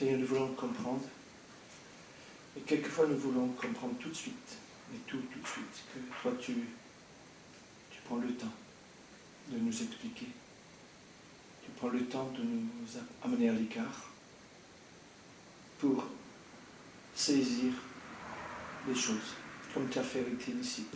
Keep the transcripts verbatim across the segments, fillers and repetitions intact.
Seigneur, nous voulons comprendre. Et quelquefois, nous voulons comprendre tout de suite, et tout, tout de suite, que toi, tu, tu prends le temps de nous expliquer. Tu prends le temps de nous amener à l'écart pour saisir les choses, comme tu as fait avec tes disciples.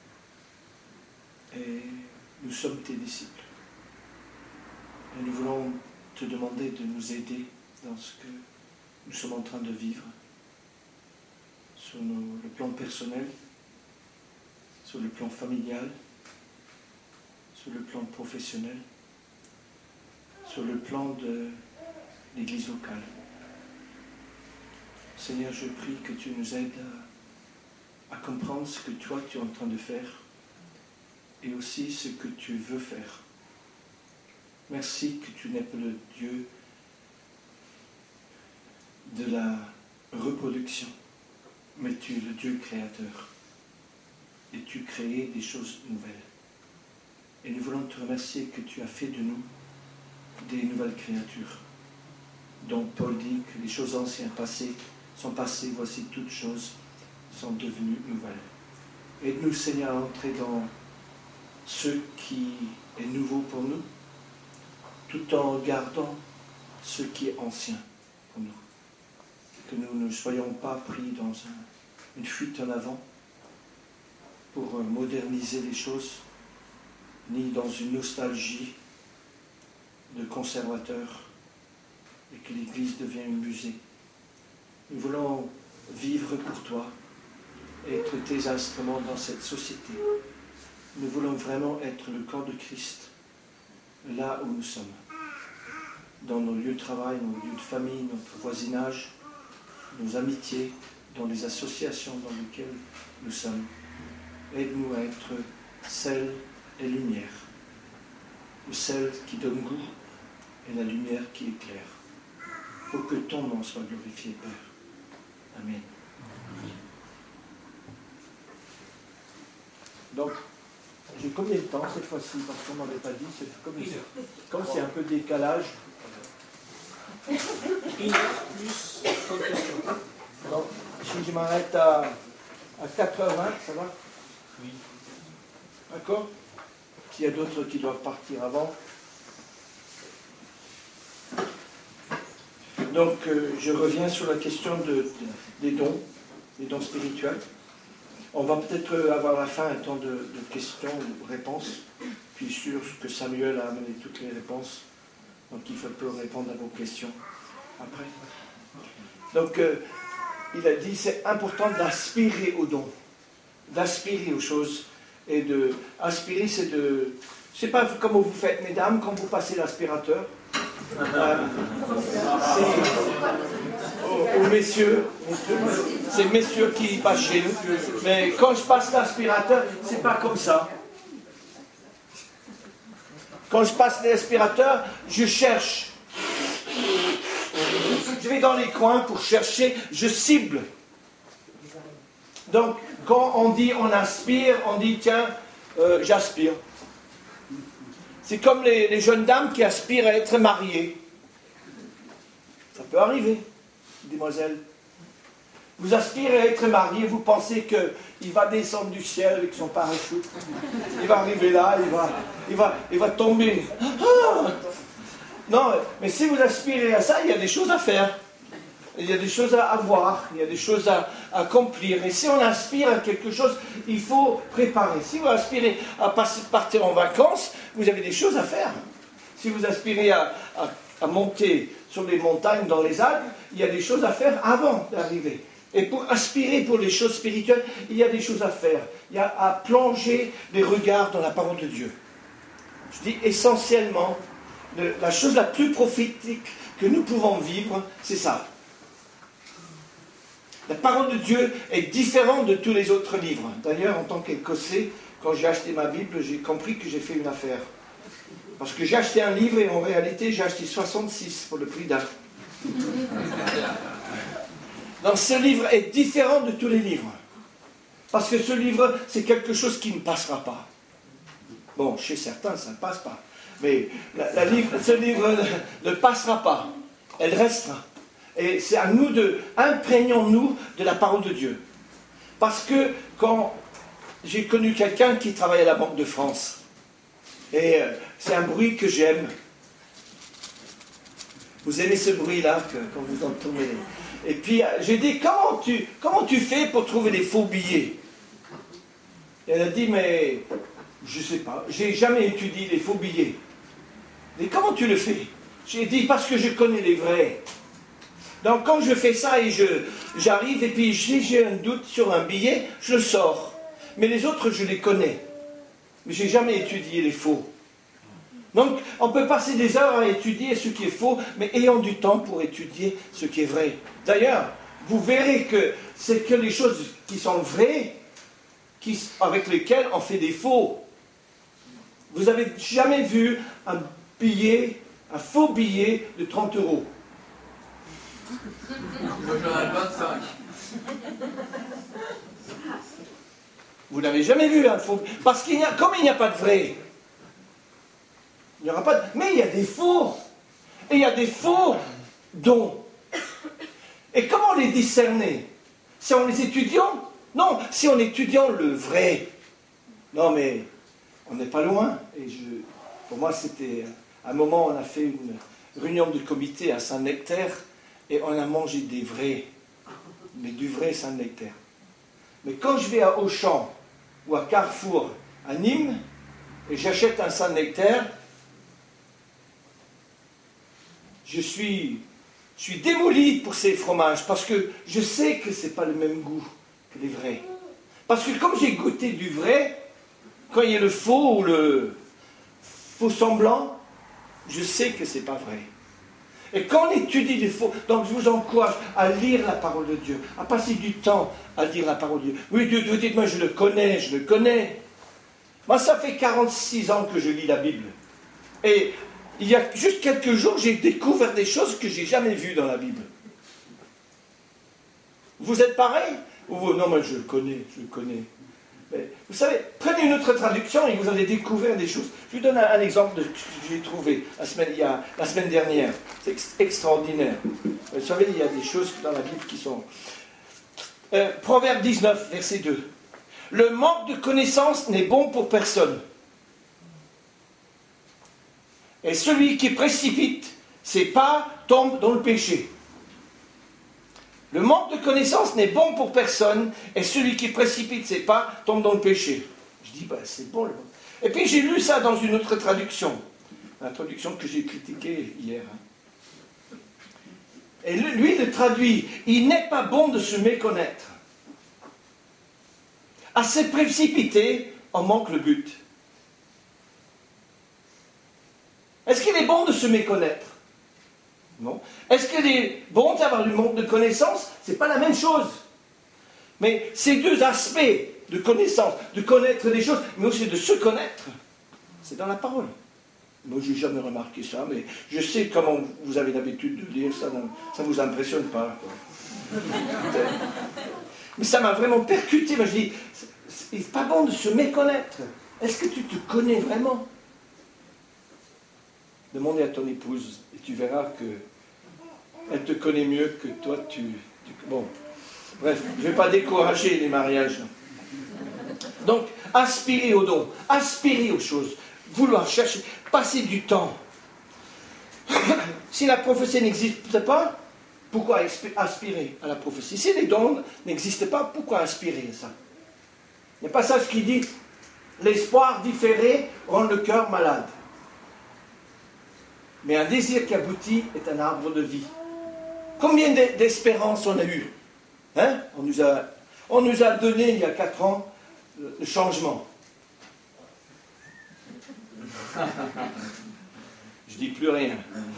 Et nous sommes tes disciples. Et nous voulons te demander de nous aider dans ce que nous sommes en train de vivre, sur nos, le plan personnel, sur le plan familial, sur le plan professionnel, sur le plan de l'Église locale. Seigneur, je prie que tu nous aides à, à comprendre ce que toi tu es en train de faire et aussi ce que tu veux faire. Merci que tu n'es pas le Dieu de la reproduction, mais tu es le Dieu créateur. Et tu crées des choses nouvelles. Et nous voulons te remercier que tu as fait de nous des nouvelles créatures. Donc Paul dit que les choses anciennes passées sont passées, voici toutes choses sont devenues nouvelles. Aide-nous, Seigneur, à entrer dans ce qui est nouveau pour nous, tout en gardant ce qui est ancien pour nous. Que nous ne soyons pas pris dans un, une fuite en avant pour moderniser les choses, ni dans une nostalgie de conservateur et que l'Église devient un musée. Nous voulons vivre pour toi, être tes instruments dans cette société. Nous voulons vraiment être le corps de Christ, là où nous sommes, dans nos lieux de travail, nos lieux de famille, notre voisinage, nos amitiés, dans les associations dans lesquelles nous sommes. Aide-nous à être sel et lumière, le sel qui donne goût et la lumière qui éclaire, pour que ton nom soit glorifié, Père. Amen. Donc, j'ai combien de temps cette fois-ci? Parce qu'on ne m'avait pas dit, c'est comme, comme c'est un peu décalage. Une heure plus trente questions. Donc, si je m'arrête à, à quatre heures vingt, ça va? Oui. D'accord? S'il y a d'autres qui doivent partir avant. Donc, euh, je reviens sur la question de, de, des dons, des dons spirituels. On va peut-être avoir à la fin un temps de, de questions ou réponses, puis sûr que Samuel a amené toutes les réponses, donc il peut répondre à vos questions après. Donc, euh, il a dit c'est important d'aspirer aux dons, d'aspirer aux choses, et de aspirer, c'est de, je ne sais pas comment vous faites, mesdames, quand vous passez l'aspirateur. Euh, aux, aux messieurs, c'est messieurs qui passent chez nous, mais quand je passe l'aspirateur, c'est pas comme ça. Quand je passe l'aspirateur, je cherche. Je vais dans les coins pour chercher, je cible. Donc, quand on dit on aspire, on dit tiens, euh, j'aspire. C'est comme les, les jeunes dames qui aspirent à être mariées. Ça peut arriver, demoiselles. Vous aspirez à être marié, vous pensez qu'il va descendre du ciel avec son parachute. Il va arriver là, il va, il va, il va tomber. Ah non, mais si vous aspirez à ça, il y a des choses à faire. Il y a des choses à avoir, il y a des choses à, à accomplir. Et si on aspire à quelque chose, il faut préparer. Si vous aspirez à passer, partir en vacances, vous avez des choses à faire. Si vous aspirez à, à, à monter sur les montagnes dans les Alpes, il y a des choses à faire avant d'arriver. Et pour aspirer pour les choses spirituelles, il y a des choses à faire. Il y a à plonger les regards dans la parole de Dieu. Je dis essentiellement, le, la chose la plus prophétique que nous pouvons vivre, c'est ça. La parole de Dieu est différente de tous les autres livres. D'ailleurs, en tant qu'Écossais, quand j'ai acheté ma Bible, j'ai compris que j'ai fait une affaire. Parce que j'ai acheté un livre et en réalité, j'ai acheté soixante-six pour le prix d'un. Donc ce livre est différent de tous les livres. Parce que ce livre, c'est quelque chose qui ne passera pas. Bon, chez certains, ça ne passe pas. Mais la, la livre, ce livre ne, ne passera pas. Elle restera. Et c'est à nous de, imprégnons-nous de la parole de Dieu. Parce que quand j'ai connu quelqu'un qui travaille à la Banque de France, et euh, c'est un bruit que j'aime. Vous aimez ce bruit-là que, quand vous entendez. Et puis j'ai dit, comment tu, comment tu fais pour trouver des faux billets? Et elle a dit, mais je ne sais pas, j'ai jamais étudié les faux billets. Et comment tu le fais? J'ai dit, parce que je connais les vrais. Donc quand je fais ça et je, j'arrive, et puis si j'ai un doute sur un billet, je le sors. Mais les autres, je les connais. Mais je n'ai jamais étudié les faux. Donc on peut passer des heures à étudier ce qui est faux, mais ayons du temps pour étudier ce qui est vrai. D'ailleurs, vous verrez que c'est que les choses qui sont vraies, qui, avec lesquelles on fait des faux. Vous n'avez jamais vu un billet, un faux billet de trente euros? Moi j'en ai vingt-cinq. Vous n'avez jamais vu un faux. Parce qu'il y a, comme il n'y a pas de vrai, il n'y aura pas de. Mais il y a des faux. Et il y a des faux dons. Et comment les discerner? C'est en les étudiant? Non, c'est en étudiant le vrai. Non, mais on n'est pas loin. Et je, pour moi, c'était. À un moment, on a fait une réunion de comité à Saint-Nectaire et on a mangé des vrais. Mais du vrai Saint-Nectaire. Mais quand je vais à Auchan ou à Carrefour à Nîmes et j'achète un Saint-Nectaire, je suis, je suis démoli pour ces fromages parce que je sais que ce n'est pas le même goût que les vrais. Parce que comme j'ai goûté du vrai, quand il y a le faux ou le faux semblant, je sais que ce n'est pas vrai. Et quand on étudie les faux, donc je vous encourage à lire la parole de Dieu, à passer du temps à lire la parole de Dieu. Oui, vous dites, moi je le connais, je le connais. Moi ça fait quarante-six ans que je lis la Bible. Et il y a juste quelques jours, j'ai découvert des choses que je n'ai jamais vues dans la Bible. Vous êtes pareil? Ou vous, non, moi je le connais, je le connais. Mais, vous savez, prenez une autre traduction et vous allez découvrir des choses. Je vous donne un, un exemple de ce que j'ai trouvé la semaine, il y a, la semaine dernière. C'est ex extraordinaire. Vous savez, il y a des choses dans la Bible qui sont... Euh, Proverbe dix-neuf, verset deux. Le manque de connaissance n'est bon pour personne. Et celui qui précipite ses pas tombe dans le péché. Le manque de connaissance n'est bon pour personne, et celui qui précipite ses pas tombe dans le péché. Je dis, ben, c'est bon. Le... Et puis j'ai lu ça dans une autre traduction, la traduction que j'ai critiquée hier. Et lui, il le traduit, il n'est pas bon de se méconnaître. À se précipiter, on manque le but. Est-ce qu'il est bon de se méconnaître? Non. Est-ce qu'il est bon d'avoir du manque de connaissance? Ce n'est pas la même chose. Mais ces deux aspects de connaissance, de connaître des choses, mais aussi de se connaître, c'est dans la parole. Moi, je n'ai jamais remarqué ça, mais je sais comment vous avez l'habitude de lire, ça ne vous impressionne pas. Quoi. Mais ça m'a vraiment percuté. Moi, je dis, c'est pas bon de se méconnaître. Est-ce que tu te connais vraiment? Demandez à ton épouse et tu verras que elle te connaît mieux que toi. Tu, tu... Bon, bref, je ne vais pas décourager les mariages. Donc, aspirer aux dons, aspirer aux choses, vouloir chercher, passer du temps. Si la prophétie n'existe pas, pourquoi aspirer à la prophétie? Si les dons n'existent pas, pourquoi aspirer à ça? Il n'y a pas ça qui dit l'espoir différé rend le cœur malade. Mais un désir qui aboutit est un arbre de vie. Combien d'espérances on a eu, hein? on, nous a, on nous a donné il y a quatre ans le changement. Je dis plus rien.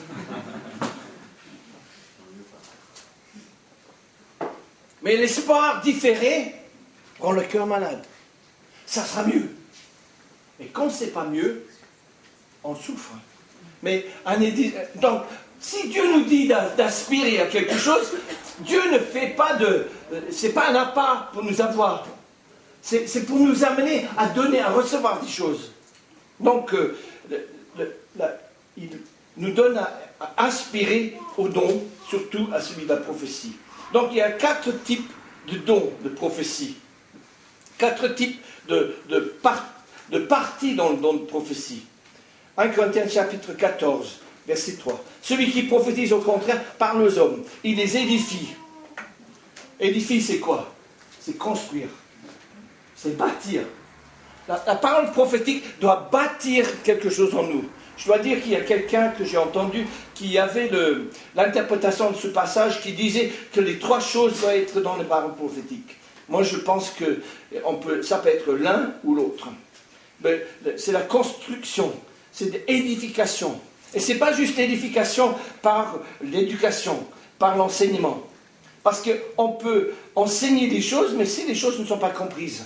Mais l'espoir différé rend le cœur malade. Ça sera mieux. Et quand c'est pas mieux, on souffre. Mais donc, si Dieu nous dit d'aspirer à quelque chose, Dieu ne fait pas de... C'est pas un appât pour nous avoir. C'est pour nous amener à donner, à recevoir des choses. Donc, euh, le, le, la, il nous donne à, aspirer au don, surtout à celui de la prophétie. Donc il y a quatre types de dons de prophétie. Quatre types de, de, par, de parties dans le don de prophétie. un Corinthiens chapitre quatorze, verset trois. Celui qui prophétise au contraire parle aux hommes. Il les édifie. Édifier, c'est quoi? C'est construire. C'est bâtir. La, la parole prophétique doit bâtir quelque chose en nous. Je dois dire qu'il y a quelqu'un que j'ai entendu qui avait le, l'interprétation de ce passage qui disait que les trois choses doivent être dans les paroles prophétiques. Moi, je pense que on peut, ça peut être l'un ou l'autre. Mais c'est la construction, c'est l'édification. Et ce n'est pas juste l'édification par l'éducation, par l'enseignement. Parce qu'on peut enseigner des choses, mais si les choses ne sont pas comprises,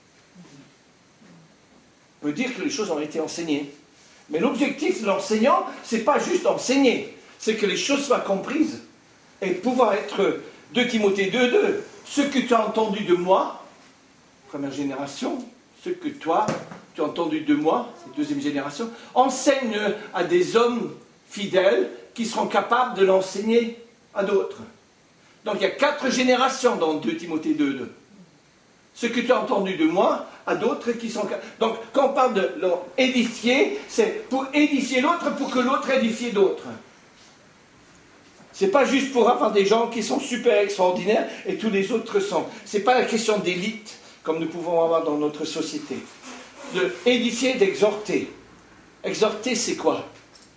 on peut dire que les choses ont été enseignées. Mais l'objectif de l'enseignant, ce n'est pas juste enseigner, c'est que les choses soient comprises et pouvoir être, deux Timothée deux, deux, ce que tu as entendu de moi, première génération, ce que toi, tu as entendu de moi, c'est deuxième génération, enseigne à des hommes fidèles qui seront capables de l'enseigner à d'autres. Donc il y a quatre générations dans deux Timothée deux, deux. Ce que tu as entendu de moi, à d'autres qui sont... Donc, quand on parle de édifier, c'est pour édifier l'autre, pour que l'autre édifie d'autres. Ce n'est pas juste pour avoir des gens qui sont super extraordinaires et tous les autres sont. Ce n'est pas la question d'élite, comme nous pouvons avoir dans notre société. De édifier, d'exhorter. Exhorter, c'est quoi?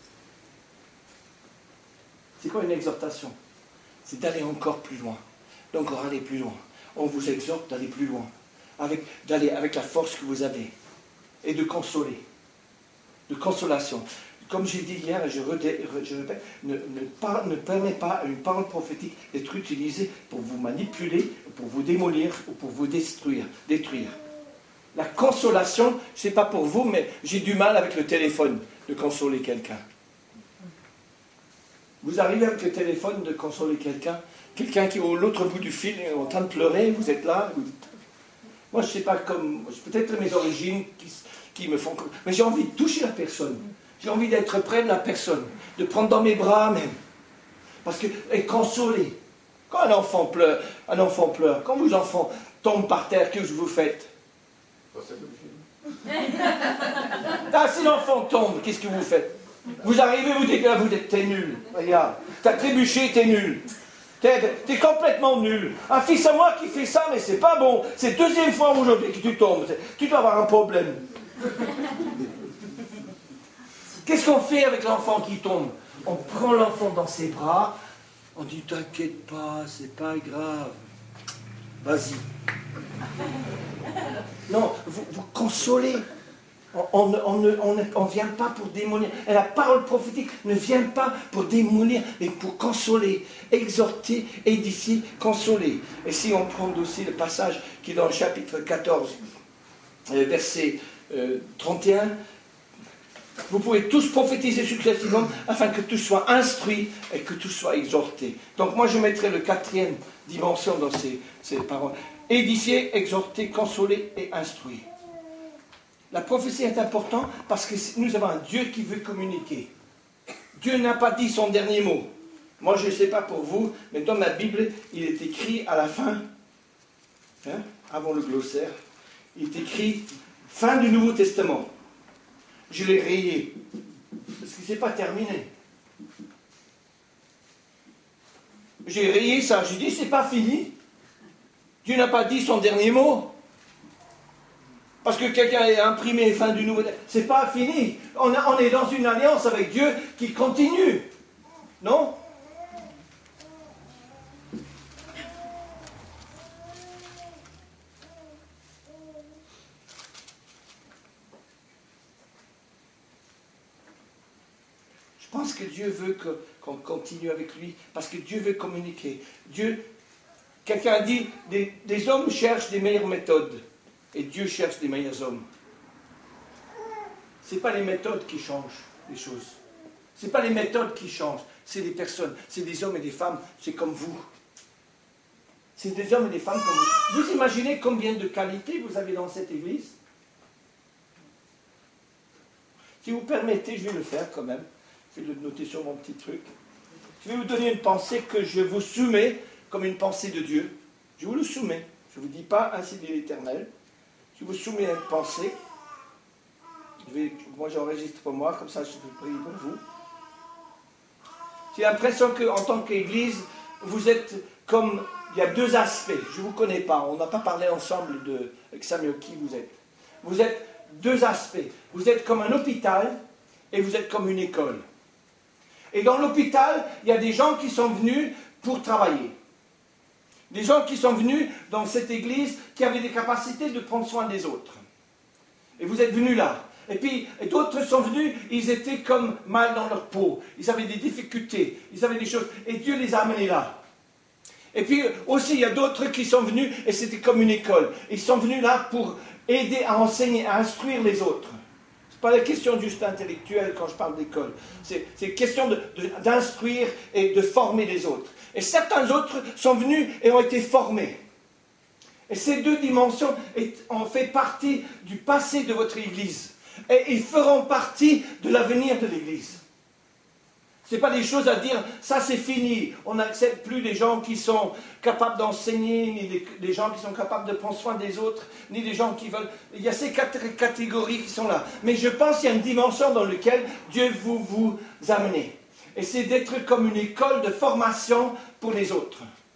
C'est quoi une exhortation? C'est d'aller encore plus loin. D'encore aller plus loin. On vous exhorte d'aller plus loin, avec, d'aller avec la force que vous avez, et de consoler, de consolation. Comme j'ai dit hier, et je, redé, je répète, ne, ne, par, ne permet pas à une parole prophétique d'être utilisée pour vous manipuler, pour vous démolir, ou pour vous détruire. détruire. La consolation, ce n'est pas pour vous, mais j'ai du mal avec le téléphone de consoler quelqu'un. Vous arrivez avec le téléphone de consoler quelqu'un, quelqu'un qui est au l'autre bout du fil est en train de pleurer, vous êtes là. Vous... Moi, je ne sais pas comme... Peut-être mes origines qui, qui me font... Mais j'ai envie de toucher la personne. J'ai envie d'être près de la personne. De prendre dans mes bras même. Parce que... Et consoler. Quand un enfant pleure, un enfant pleure, quand vos enfants tombent par terre, qu'est-ce que vous faites? Ah, si l'enfant tombe, qu'est-ce que vous faites? Vous arrivez, vous dites, là, vous êtes, t'es nul. Regarde, t'as trébuché, t'es nul. T'es, t'es complètement nul. Un fils à moi qui fait ça, mais c'est pas bon. C'est la deuxième fois aujourd'hui que tu tombes. Tu dois avoir un problème. Qu'est-ce qu'on fait avec l'enfant qui tombe? On prend l'enfant dans ses bras, on dit, t'inquiète pas, c'est pas grave. Vas-y. Non, vous, vous consolez. On ne on ne, on ne, on vient pas pour démolir. Et la parole prophétique ne vient pas pour démolir, mais pour consoler, exhorter, édifier, consoler. Et si on prend aussi le passage qui est dans le chapitre quatorze, verset euh, trente et un, vous pouvez tous prophétiser successivement afin que tout soit instruit et que tout soit exhorté. Donc moi je mettrai le quatrième dimension dans ces, ces paroles. Édifier, exhorter, consoler et instruire. La prophétie est importante parce que nous avons un Dieu qui veut communiquer. Dieu n'a pas dit son dernier mot. Moi, je ne sais pas pour vous, mais dans ma Bible, il est écrit à la fin, hein, avant le glossaire, il est écrit fin du Nouveau Testament. Je l'ai rayé, parce que ce n'est pas terminé. J'ai rayé ça, j'ai dit, c'est pas fini. Dieu n'a pas dit son dernier mot. Parce que quelqu'un a imprimé fin du Nouveau Testament. C'est pas fini. On, a, on est dans une alliance avec Dieu qui continue. Non? Je pense que Dieu veut que, qu'on continue avec lui. Parce que Dieu veut communiquer. Dieu, quelqu'un a dit, des, des hommes cherchent des meilleures méthodes. Et Dieu cherche des meilleurs hommes. Ce n'est pas les méthodes qui changent les choses. Ce n'est pas les méthodes qui changent. C'est des personnes. C'est des hommes et des femmes. C'est comme vous. C'est des hommes et des femmes comme vous. Vous imaginez combien de qualités vous avez dans cette église? Si vous permettez, je vais le faire quand même. Je vais le noter sur mon petit truc. Je vais vous donner une pensée que je vous soumets comme une pensée de Dieu. Je vous le soumets. Je ne vous dis pas ainsi dit l'Éternel. Je vous soumets à une pensée. Je vais, moi j'enregistre pour moi, comme ça je peux prier pour vous. J'ai l'impression qu'en tant qu'Église, vous êtes comme... Il y a deux aspects. Je ne vous connais pas. On n'a pas parlé ensemble de, avec Samuel qui vous êtes. Vous êtes deux aspects. Vous êtes comme un hôpital et vous êtes comme une école. Et dans l'hôpital, il y a des gens qui sont venus pour travailler. Des gens qui sont venus dans cette église qui avaient des capacités de prendre soin des autres. Et vous êtes venus là. Et puis d'autres sont venus, ils étaient comme mal dans leur peau. Ils avaient des difficultés, ils avaient des choses. Et Dieu les a amenés là. Et puis aussi, il y a d'autres qui sont venus, et c'était comme une école. Ils sont venus là pour aider à enseigner, à instruire les autres. Ce n'est pas la question juste intellectuelle quand je parle d'école. C'est une question de, de, d'instruire et de former les autres. Et certains autres sont venus et ont été formés. Et ces deux dimensions ont fait partie du passé de votre Église. Et ils feront partie de l'avenir de l'Église. Ce n'est pas des choses à dire, ça c'est fini. On n'accepte plus les gens qui sont capables d'enseigner, ni les, les gens qui sont capables de prendre soin des autres, ni les gens qui veulent... Il y a ces catégories qui sont là. Mais je pense qu'il y a une dimension dans laquelle Dieu vous, vous amenez. Et c'est d'être comme une école de formation pour les autres.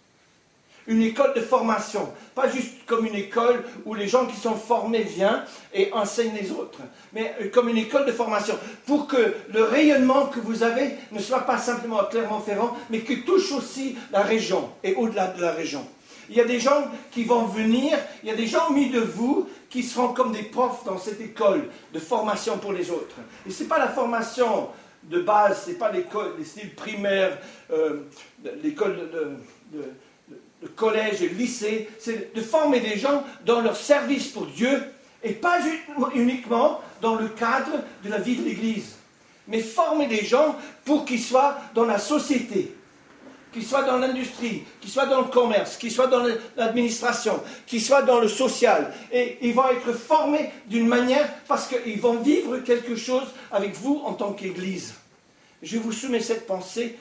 Une école de formation. Pas juste comme une école où les gens qui sont formés viennent et enseignent les autres. Mais comme une école de formation. Pour que le rayonnement que vous avez ne soit pas simplement à Clermont-Ferrand, mais qui touche aussi la région et au-delà de la région. Il y a des gens qui vont venir, il y a des gens mis de vous qui seront comme des profs dans cette école de formation pour les autres. Et ce n'est pas la formation de base, ce n'est pas l'école, les styles primaires, euh, l'école de... de, de le collège et le lycée, c'est de former des gens dans leur service pour Dieu et pas uniquement dans le cadre de la vie de l'Église, mais former des gens pour qu'ils soient dans la société, qu'ils soient dans l'industrie, qu'ils soient dans le commerce, qu'ils soient dans l'administration, qu'ils soient dans le social. Et ils vont être formés d'une manière parce qu'ils vont vivre quelque chose avec vous en tant qu'Église. Je vous soumets cette pensée.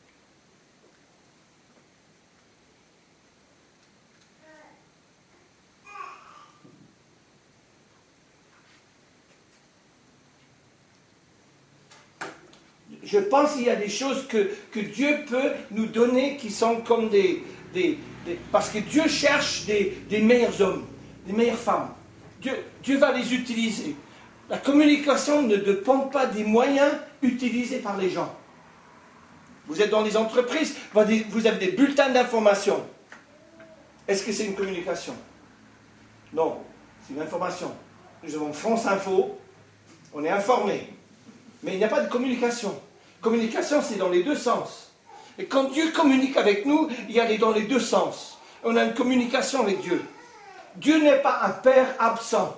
Je pense qu'il y a des choses que, que Dieu peut nous donner qui sont comme des... des, des parce que Dieu cherche des, des meilleurs hommes, des meilleures femmes. Dieu, Dieu va les utiliser. La communication ne dépend pas des moyens utilisés par les gens. Vous êtes dans des entreprises, vous avez des bulletins d'information. Est-ce que c'est une communication? Non, c'est une information. Nous avons France Info, on est informé. Mais il n'y a pas de communication. Communication, c'est dans les deux sens. Et quand Dieu communique avec nous, il y a dans les deux sens. On a une communication avec Dieu. Dieu n'est pas un père absent.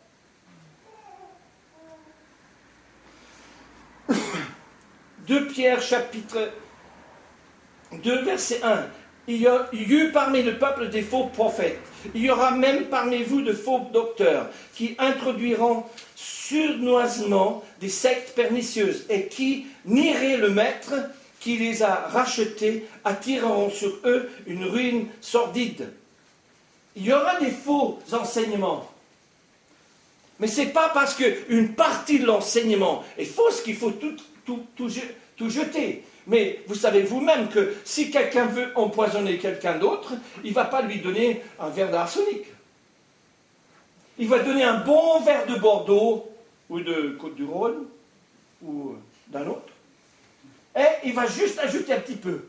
deux Pierre chapitre deux verset un. Il y a eu parmi le peuple des faux prophètes. Il y aura même parmi vous de faux docteurs qui introduiront surnoisement des sectes pernicieuses et qui, nieraient le maître qui les a rachetés, attireront sur eux une ruine sordide. Il y aura des faux enseignements. Mais ce n'est pas parce qu'une partie de l'enseignement est fausse qu'il faut tout, tout, tout, tout jeter. Mais vous savez vous-même que si quelqu'un veut empoisonner quelqu'un d'autre, il ne va pas lui donner un verre d'arsenic. Il va donner un bon verre de Bordeaux, ou de Côte-du-Rhône, ou d'un autre, et il va juste ajouter un petit peu.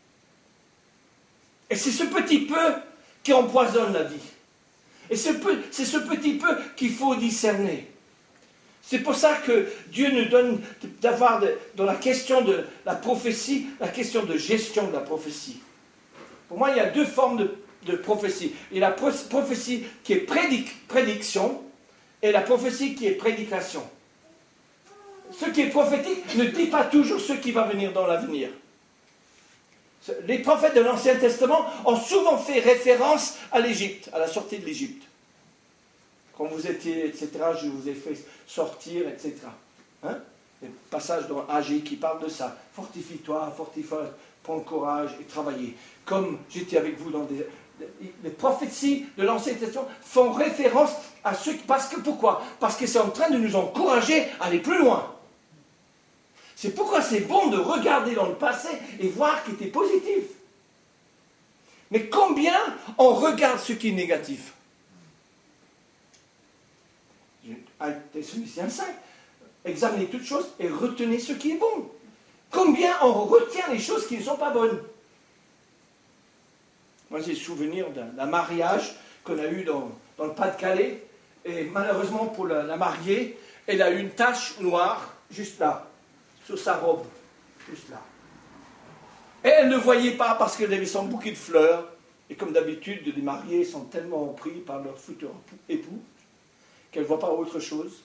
Et c'est ce petit peu qui empoisonne la vie. Et c'est ce petit peu qu'il faut discerner. C'est pour ça que Dieu nous donne d'avoir, dans la question de la prophétie, la question de gestion de la prophétie. Pour moi, il y a deux formes de, de prophétie. Il y a la prophétie qui est prédic, prédiction et la prophétie qui est prédication. Ce qui est prophétique ne dit pas toujours ce qui va venir dans l'avenir. Les prophètes de l'Ancien Testament ont souvent fait référence à l'Égypte, à la sortie de l'Égypte. Quand vous étiez, et cetera, je vous ai fait sortir, et cetera. Hein? Il y a un passage dans Agé qui parle de ça. Fortifie-toi, fortifie-toi, prends courage et travaillez. Comme j'étais avec vous dans des... Les prophéties de l'Ancien Testament font référence à ceux qui... Parce que pourquoi? Parce que c'est en train de nous encourager à aller plus loin. C'est pourquoi c'est bon de regarder dans le passé et voir qu'il était positif. Mais combien on regarde ce qui est négatif? Thessaloniciens cinq. Examinez toutes choses et retenez ce qui est bon. Combien on retient les choses qui ne sont pas bonnes? Moi, j'ai souvenir d'un mariage qu'on a eu dans, dans le Pas-de-Calais. Et malheureusement, pour la, la mariée, elle a eu une tache noire, juste là, sur sa robe. Juste là. Et elle ne voyait pas parce qu'elle avait son bouquet de fleurs. Et comme d'habitude, les mariés sont tellement pris par leur futur époux qu'elle ne voit pas autre chose.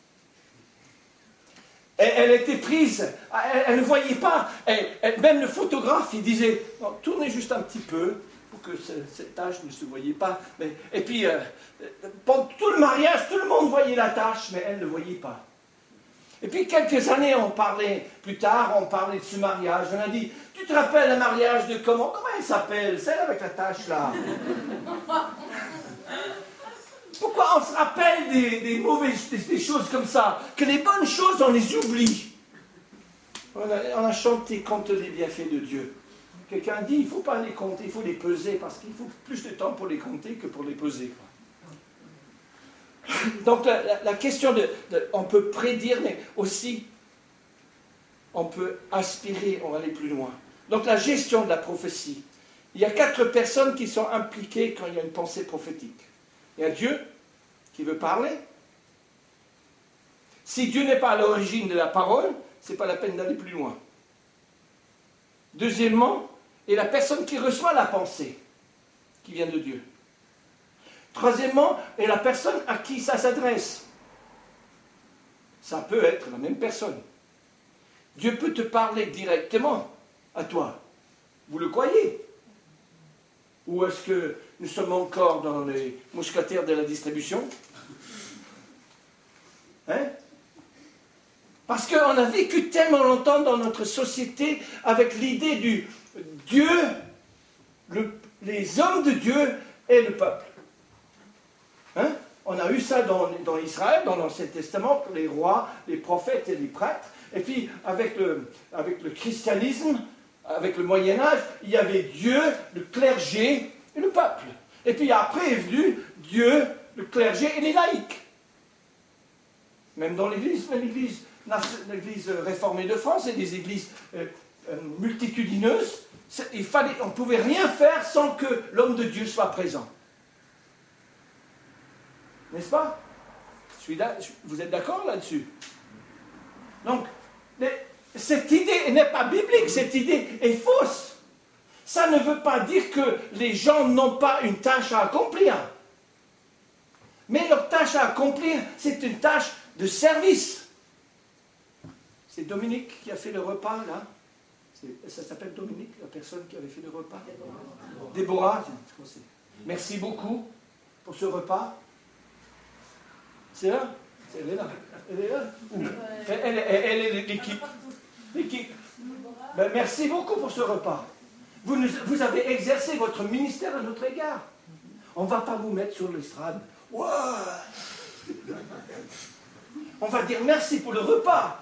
Et elle était prise, elle, elle ne voyait pas. Et, et même le photographe, il disait, non, tournez juste un petit peu pour que ce, cette tache ne se voyait pas. Mais, et puis, euh, pendant tout le mariage, tout le monde voyait la tache, mais elle ne voyait pas. Et puis, quelques années, on parlait, plus tard, on parlait de ce mariage. On a dit, tu te rappelles le mariage de comment? Comment elle s'appelle? Celle avec la tache, là. Pourquoi on se rappelle des, des mauvaises des, des choses comme ça? Que les bonnes choses, on les oublie. On a, on a chanté contre les bienfaits de Dieu. Quelqu'un dit, il ne faut pas les compter, il faut les peser, parce qu'il faut plus de temps pour les compter que pour les peser. Donc la, la, la question de, de... On peut prédire, mais aussi, on peut aspirer, on va aller plus loin. Donc la gestion de la prophétie. Il y a quatre personnes qui sont impliquées quand il y a une pensée prophétique. Il y a Dieu qui veut parler. Si Dieu n'est pas à l'origine de la parole, ce n'est pas la peine d'aller plus loin. Deuxièmement, il y a la personne qui reçoit la pensée, qui vient de Dieu. Troisièmement, il y a la personne à qui ça s'adresse. Ça peut être la même personne. Dieu peut te parler directement à toi. Vous le croyez? Ou est-ce que nous sommes encore dans les mousquetaires de la distribution? Hein? Parce qu'on a vécu tellement longtemps dans notre société avec l'idée du Dieu, le, les hommes de Dieu et le peuple. Hein? On a eu ça dans, dans Israël, dans l'Ancien Testament, les rois, les prophètes et les prêtres. Et puis, avec le, avec le christianisme, avec le Moyen-Âge, il y avait Dieu, le clergé et le peuple. Et puis après est venu Dieu, le clergé et les laïcs. Même dans l'Église, l'Église, l'Église réformée de France et des églises euh, euh, multitudineuses, il fallait, on ne pouvait rien faire sans que l'homme de Dieu soit présent. N'est-ce pas? Je suis là, vous êtes d'accord là-dessus? Donc, les, cette idée n'est pas biblique, cette idée est fausse. Ça ne veut pas dire que les gens n'ont pas une tâche à accomplir. Mais leur tâche à accomplir, c'est une tâche de service. C'est Dominique qui a fait le repas, là. Ça s'appelle Dominique, la personne qui avait fait le repas. Déborah. Déborah. Merci beaucoup pour ce repas. C'est là? Elle est là. Elle est là. Elle, elle, elle, elle est l'équipe. L'équipe. Ben, merci beaucoup pour ce repas. Vous, nous, vous avez exercé votre ministère à notre égard. On ne va pas vous mettre sur l'estrade. Wow. On va dire merci pour le repas.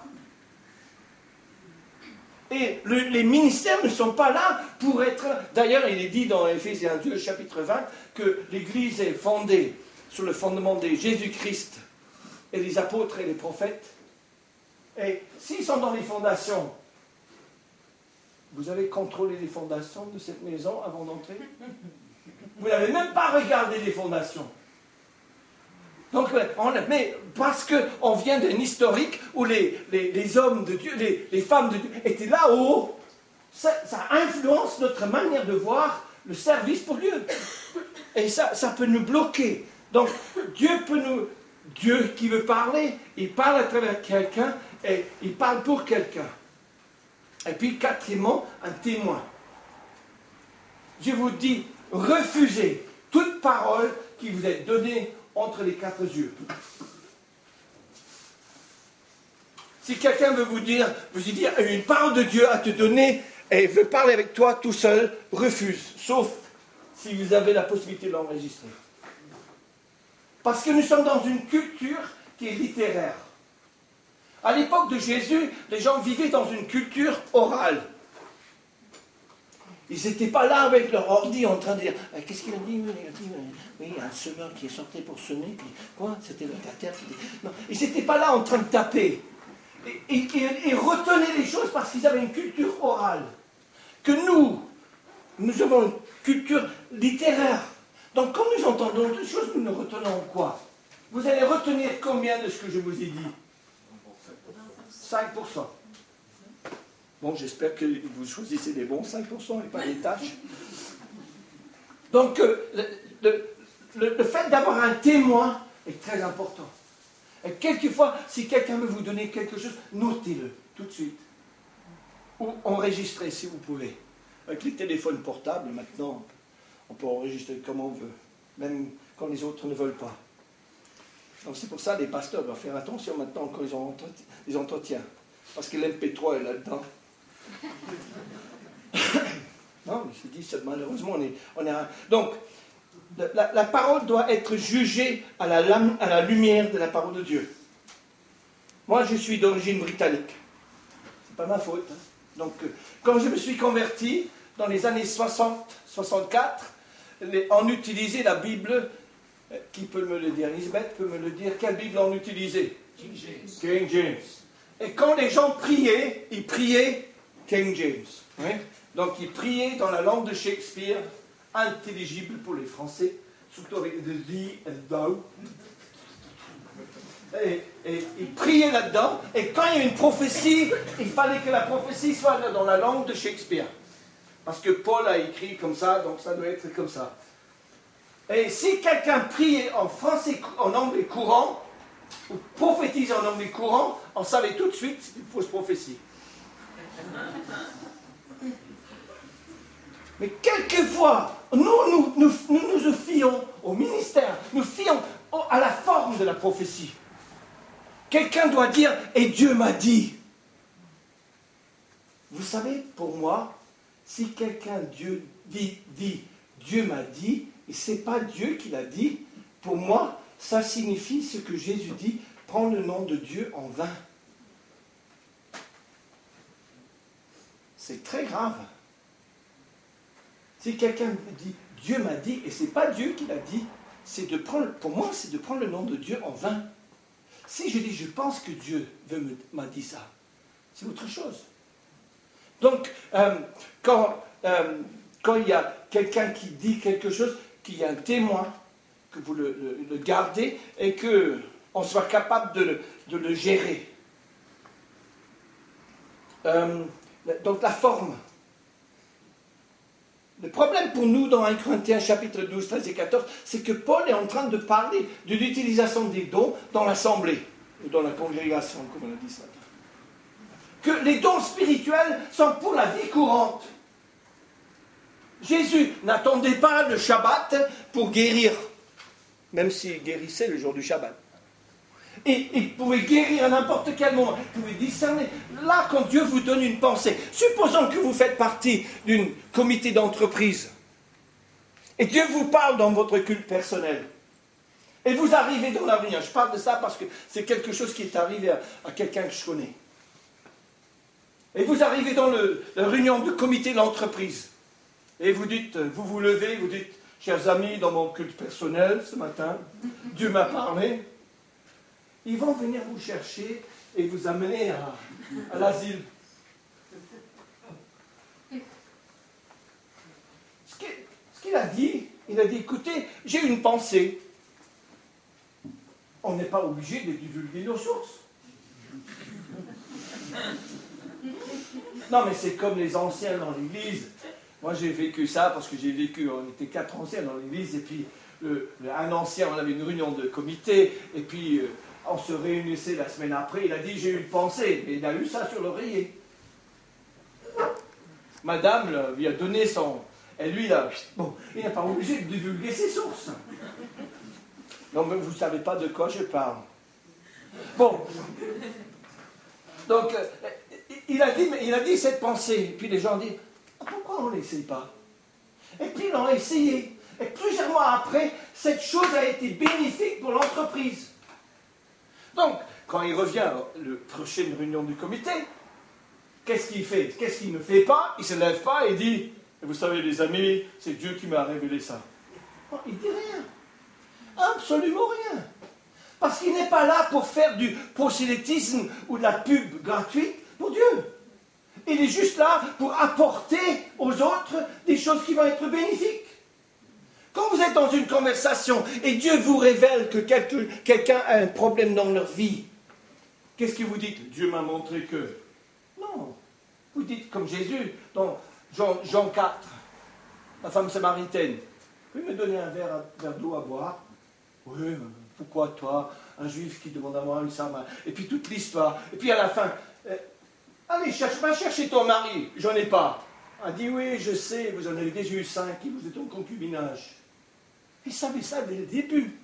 Et le, les ministères ne sont pas là pour être... D'ailleurs, il est dit dans Éphésiens deux, chapitre vingt, que l'Église est fondée sur le fondement de Jésus-Christ et les apôtres et les prophètes. Et s'ils sont dans les fondations, vous avez contrôlé les fondations de cette maison avant d'entrer? Vous n'avez même pas regardé les fondations. Donc, on, mais parce qu'on vient d'un historique où les, les, les hommes de Dieu, les, les femmes de Dieu étaient là-haut, ça, ça influence notre manière de voir le service pour Dieu. Et ça, ça peut nous bloquer. Donc, Dieu peut nous... Dieu qui veut parler, il parle à travers quelqu'un et il parle pour quelqu'un. Et puis, quatrièmement, un témoin. Je vous dis, refusez toute parole qui vous est donnée entre les quatre yeux. Si quelqu'un veut vous dire, vous lui dire une parole de Dieu à te donner et veut parler avec toi tout seul, refuse. Sauf si vous avez la possibilité de l'enregistrer. Parce que nous sommes dans une culture qui est littéraire. À l'époque de Jésus, les gens vivaient dans une culture orale. Ils n'étaient pas là avec leur ordi en train de dire eh, « Qu'est-ce qu'il a dit, il a dit oui, il y a un semeur qui est sorti pour semer, puis quoi, c'était le terre qui dit... » Non, ils n'étaient pas là en train de taper. Ils, ils, ils retenaient les choses parce qu'ils avaient une culture orale. Que nous, nous avons une culture littéraire. Donc quand nous entendons deux choses, nous nous retenons quoi? Vous allez retenir combien de ce que je vous ai dit? cinq pour cent. Bon, j'espère que vous choisissez les bons cinq pour cent et pas les tâches. Donc, euh, le, le, le fait d'avoir un témoin est très important. Et quelquefois, si quelqu'un veut vous donner quelque chose, notez-le tout de suite. Ou enregistrez si vous pouvez. Avec les téléphones portables, maintenant, on peut enregistrer comme on veut, même quand les autres ne veulent pas. Donc c'est pour ça que les pasteurs doivent faire attention maintenant quand ils ont des entretiens. Parce que l'M P trois est là-dedans. Non, mais je dis, malheureusement, on est, on est un... Donc, la, la parole doit être jugée à la, à la lumière de la parole de Dieu. Moi, je suis d'origine britannique. C'est pas ma faute. Hein. Donc, quand je me suis converti, dans les années soixante soixante-quatre, les, on utilisait la Bible. Qui peut me le dire? Lisbeth peut me le dire. Quelle Bible on utilisait? King James. King James. Et quand les gens priaient, ils priaient King James. Oui? Donc ils priaient dans la langue de Shakespeare, intelligible pour les Français, surtout avec le the et le thou. Et, et ils priaient là-dedans. Et quand il y a une prophétie, il fallait que la prophétie soit dans la langue de Shakespeare. Parce que Paul a écrit comme ça, donc ça doit être comme ça. Et si quelqu'un priait en français, en anglais courant, ou prophétisait en anglais courant, on savait tout de suite que c'était une fausse prophétie. Mais quelquefois, nous nous, nous, nous nous fions au ministère, nous fions à la forme de la prophétie. Quelqu'un doit dire « et Dieu m'a dit ». Vous savez, pour moi, si quelqu'un Dieu dit, dit « Dieu m'a dit », et ce n'est pas Dieu qui l'a dit, pour moi, ça signifie ce que Jésus dit, prends le nom de Dieu en vain. C'est très grave. Si quelqu'un me dit, Dieu m'a dit, et ce n'est pas Dieu qui l'a dit, c'est de prendre, pour moi, c'est de prendre le nom de Dieu en vain. Si je dis, je pense que Dieu m'a dit ça, c'est autre chose. Donc, euh, quand, euh, quand il y a quelqu'un qui dit quelque chose, qu'il y a un témoin, que vous le, le, le gardez et qu'on soit capable de le, de le gérer. Euh, donc la forme. Le problème pour nous dans un Corinthiens chapitre douze, treize et quatorze, c'est que Paul est en train de parler de l'utilisation des dons dans l'assemblée, ou dans la congrégation, comme on a dit ça. Que les dons spirituels sont pour la vie courante. Jésus n'attendait pas le Shabbat pour guérir, même s'il guérissait le jour du Shabbat. Et il pouvait guérir à n'importe quel moment, il pouvait discerner. Là, quand Dieu vous donne une pensée, supposons que vous faites partie d'un comité d'entreprise, et Dieu vous parle dans votre culte personnel, et vous arrivez dans la réunion. Je parle de ça parce que c'est quelque chose qui est arrivé à, à quelqu'un que je connais. Et vous arrivez dans le, la réunion du comité d'entreprise. Et vous dites, vous vous levez, vous dites, chers amis, dans mon culte personnel ce matin, Dieu m'a parlé. Ils vont venir vous chercher et vous amener à, à l'asile. Ce qu'il, ce qu'il a dit, il a dit, écoutez, j'ai une pensée. On n'est pas obligé de divulguer nos sources. Non, mais c'est comme les anciens dans l'église. Moi, j'ai vécu ça parce que j'ai vécu, on était quatre anciens dans l'église, et puis le, le, un ancien, on avait une réunion de comité, et puis euh, on se réunissait la semaine après, il a dit, j'ai eu une pensée, et il a eu ça sur l'oreiller. Madame là, lui a donné son... Et lui, là, bon, il n'est pas obligé de divulguer ses sources. Non, mais vous ne savez pas de quoi je parle. Bon. Donc, euh, il, a dit, il a dit cette pensée. Et puis les gens disent, ah, pourquoi on ne l'essaye pas? Et puis ils l'ont essayé. Et plusieurs mois après, cette chose a été bénéfique pour l'entreprise. Donc, quand il revient à la prochaine réunion du comité, qu'est-ce qu'il fait? Qu'est-ce qu'il ne fait pas? Il ne se lève pas et dit, vous savez les amis, c'est Dieu qui m'a révélé ça. Non, il ne dit rien. Absolument rien. Parce qu'il n'est pas là pour faire du prosélytisme ou de la pub gratuite pour Dieu. Il est juste là pour apporter aux autres des choses qui vont être bénéfiques. Quand vous êtes dans une conversation et Dieu vous révèle que quelqu'un a un problème dans leur vie, qu'est-ce que vous dites? Dieu m'a montré que... Non. Vous dites comme Jésus dans Jean, Jean quatre, la femme samaritaine. Vous pouvez me donner un verre, un verre d'eau à boire? Oui, pourquoi toi, un juif qui demande à moi une femme? Et puis toute l'histoire. Et puis à la fin, euh, allez, cherche, va chercher ton mari. J'en ai pas. Elle dit, oui, je sais, vous en avez déjà eu cinq, et vous êtes en concubinage. Il savait ça dès le début.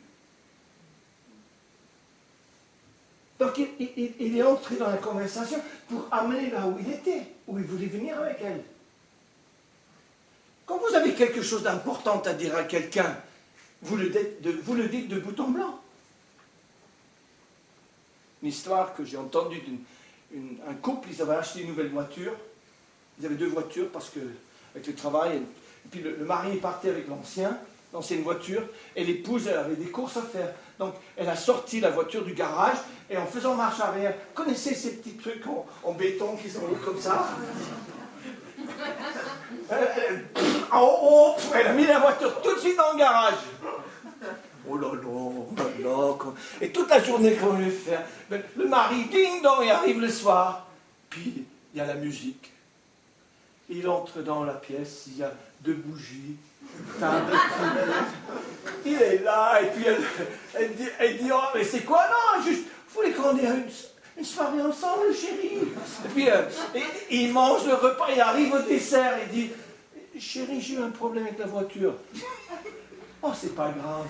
Donc il, il, il est entré dans la conversation pour amener là où il était, où il voulait venir avec elle. Quand vous avez quelque chose d'important à dire à quelqu'un, vous le dites de, vous le dites de bout en blanc. Une histoire que j'ai entendue d'un couple, ils avaient acheté une nouvelle voiture. Ils avaient deux voitures parce que, avec le travail, et puis le, le mari partait avec l'ancien, l'ancienne voiture, et l'épouse, elle avait des courses à faire. Donc, elle a sorti la voiture du garage, et en faisant marche arrière, connaissez ces petits trucs en, en béton qui sont comme ça? elle, elle, en haut, elle a mis la voiture tout de suite dans le garage. Oh là là, oh là là. Et toute la journée, comment il fait faire? Le mari, ding dong, il arrive le soir. Puis, il y a la musique. Il entre dans la pièce, il y a deux bougies. Il est là, et puis elle, elle, dit, elle dit, oh, mais c'est quoi? Non, juste, vous voulez qu'on ait une, une soirée ensemble, chérie? Et puis, euh, et, il mange le repas, il arrive au dessert, il dit, chérie, j'ai eu un problème avec la voiture. Oh, c'est pas grave.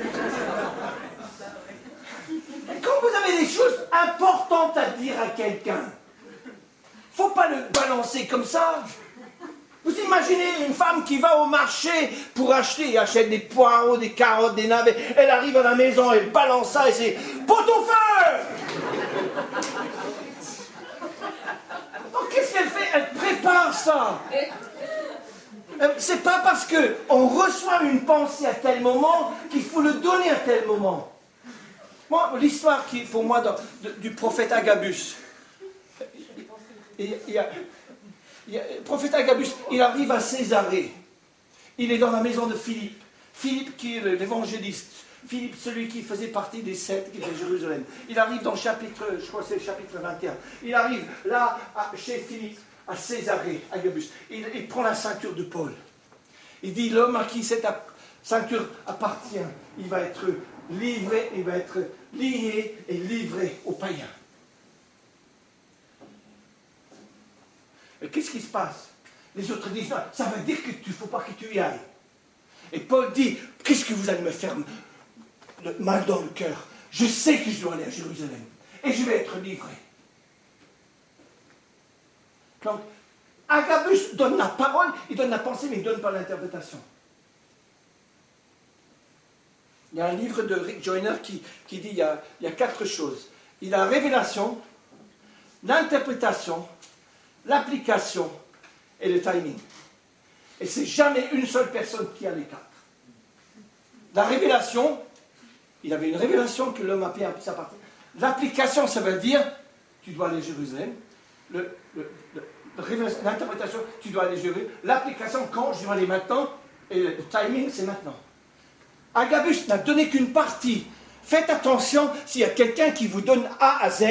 Quand vous avez des choses importantes à dire à quelqu'un, faut pas le balancer comme ça. Vous imaginez une femme qui va au marché pour acheter, elle achète des poireaux, des carottes, des navets, elle arrive à la maison, elle balance ça et c'est « pot-au-feu !» Donc qu'est-ce qu'elle fait? Elle prépare ça. C'est pas parce qu'on reçoit une pensée à tel moment qu'il faut le donner à tel moment. Moi, l'histoire qui, pour moi, dans, de, du prophète Agabus, il, il y a... Le prophète Agabus, il arrive à Césarée. Il est dans la maison de Philippe. Philippe qui est l'évangéliste. Philippe, celui qui faisait partie des sept qui étaient à Jérusalem. Il arrive dans le chapitre, je crois que c'est le chapitre vingt et un. Il arrive là, à, chez Philippe, à Césarée, Agabus. Il, il prend la ceinture de Paul. Il dit, l'homme à qui cette ceinture appartient, il va être livré, il va être lié et livré aux païens. Et qu'est-ce qui se passe? Les autres disent, non, ça veut dire qu'il ne faut pas que tu y ailles. Et Paul dit, qu'est-ce que vous allez me faire le mal dans le cœur? Je sais que je dois aller à Jérusalem. Et je vais être livré. Donc, Agabus donne la parole, il donne la pensée, mais il ne donne pas l'interprétation. Il y a un livre de Rick Joyner qui, qui dit, il y, a, il y a quatre choses. Il a la révélation, l'interprétation, l'application et le timing. Et c'est jamais une seule personne qui a les quatre. La révélation, il avait une révélation que l'homme a pris à sa partie. L'application, ça veut dire, tu dois aller à Jérusalem. Le, le, le, l'interprétation, tu dois aller à Jérusalem. L'application, quand, je dois aller maintenant. Et le timing, c'est maintenant. Agabus n'a donné qu'une partie. Faites attention s'il y a quelqu'un qui vous donne A à Z.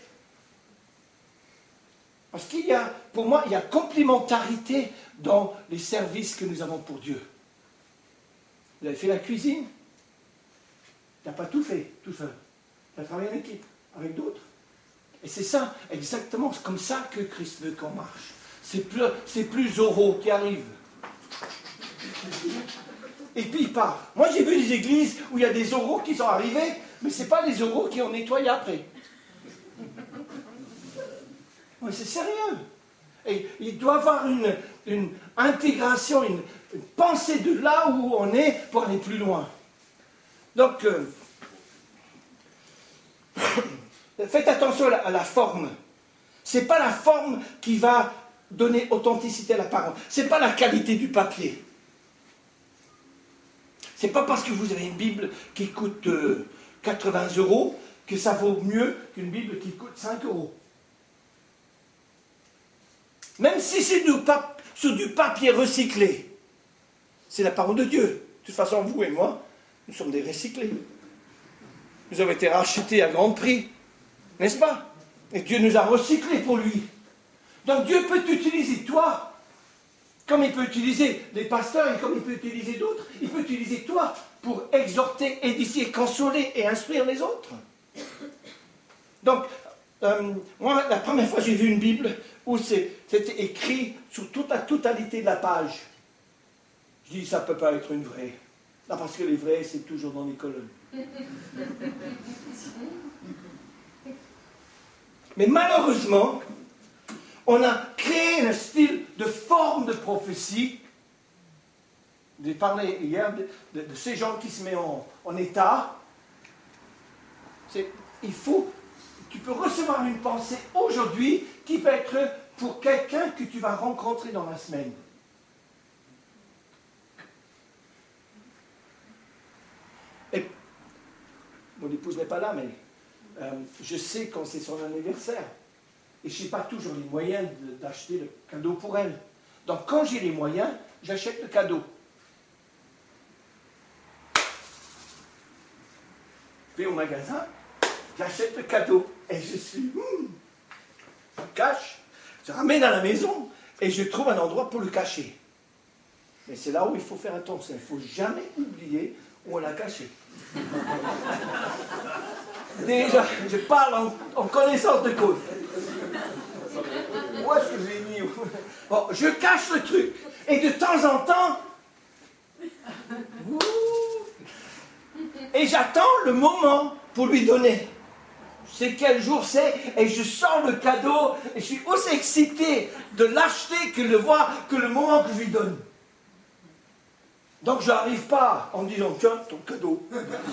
Parce qu'il y a, pour moi, il y a complémentarité dans les services que nous avons pour Dieu. Vous avez fait la cuisine? Tu n'as pas tout fait, tout seul. Tu as travaillé en équipe, avec d'autres. Et c'est ça, exactement, c'est comme ça que Christ veut qu'on marche. C'est plus, c'est plus Zorro qui arrive. Et puis il part. Moi j'ai vu des églises où il y a des Zorros qui sont arrivés, mais ce n'est pas les Zorros qui ont nettoyé après. Mais c'est sérieux. Et il doit avoir une, une intégration, une, une pensée de là où on est pour aller plus loin. Donc, euh, faites attention à la, à la forme. Ce n'est pas la forme qui va donner authenticité à la parole. Ce n'est pas la qualité du papier. Ce n'est pas parce que vous avez une Bible qui coûte euh, quatre-vingts euros que ça vaut mieux qu'une Bible qui coûte cinq euros. Même si c'est du pap- sur du papier recyclé, c'est la parole de Dieu. De toute façon, vous et moi, nous sommes des recyclés. Nous avons été rachetés à grand prix, n'est-ce pas? Et Dieu nous a recyclés pour lui. Donc Dieu peut t'utiliser, toi, comme il peut utiliser les pasteurs et comme il peut utiliser d'autres. Il peut utiliser toi pour exhorter, édifier, consoler et instruire les autres. Donc, euh, moi, la première fois j'ai vu une Bible où c'était écrit sur toute la totalité de la page. Je dis, ça ne peut pas être une vraie. Non, parce que les vraies, c'est toujours dans les colonnes. Mais malheureusement, on a créé un style de forme de prophétie. J'ai parlé hier de, de, de ces gens qui se mettent en, en état. C'est, il faut, tu peux recevoir une pensée aujourd'hui qui peut être pour quelqu'un que tu vas rencontrer dans la semaine. Et mon épouse n'est pas là, mais euh, je sais quand c'est son anniversaire. Et je n'ai pas toujours les moyens de, d'acheter le cadeau pour elle. Donc quand j'ai les moyens, j'achète le cadeau. Je vais au magasin, j'achète le cadeau. Et je suis... Hmm, je le cache, je le ramène à la maison et je trouve un endroit pour le cacher. Mais c'est là où il faut faire attention. Il ne faut jamais oublier où on l'a caché. Déjà, je parle en, en connaissance de cause. Où est-ce que je l'ai mis? Bon, je cache le truc. Et de temps en temps, et j'attends le moment pour lui donner. Je sais quel jour c'est, et je sors le cadeau, et je suis aussi excité de l'acheter que de voir que le moment que je lui donne. Donc je n'arrive pas en disant, tiens, ton cadeau.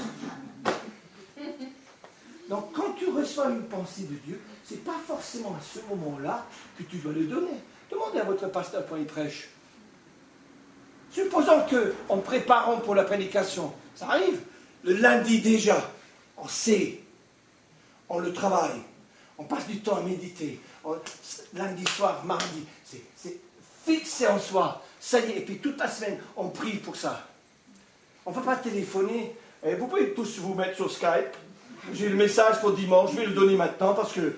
Donc quand tu reçois une pensée de Dieu, ce n'est pas forcément à ce moment-là que tu dois le donner. Demandez à votre pasteur quand il prêche. Supposons qu'en préparant pour la prédication, ça arrive, le lundi déjà, on sait, on le travaille, on passe du temps à méditer, on, lundi soir, mardi, c'est, c'est fixé en soi, ça y est, et puis toute la semaine, on prie pour ça. On ne va pas téléphoner, et vous pouvez tous vous mettre sur Skype, j'ai le message pour dimanche, je vais le donner maintenant parce que...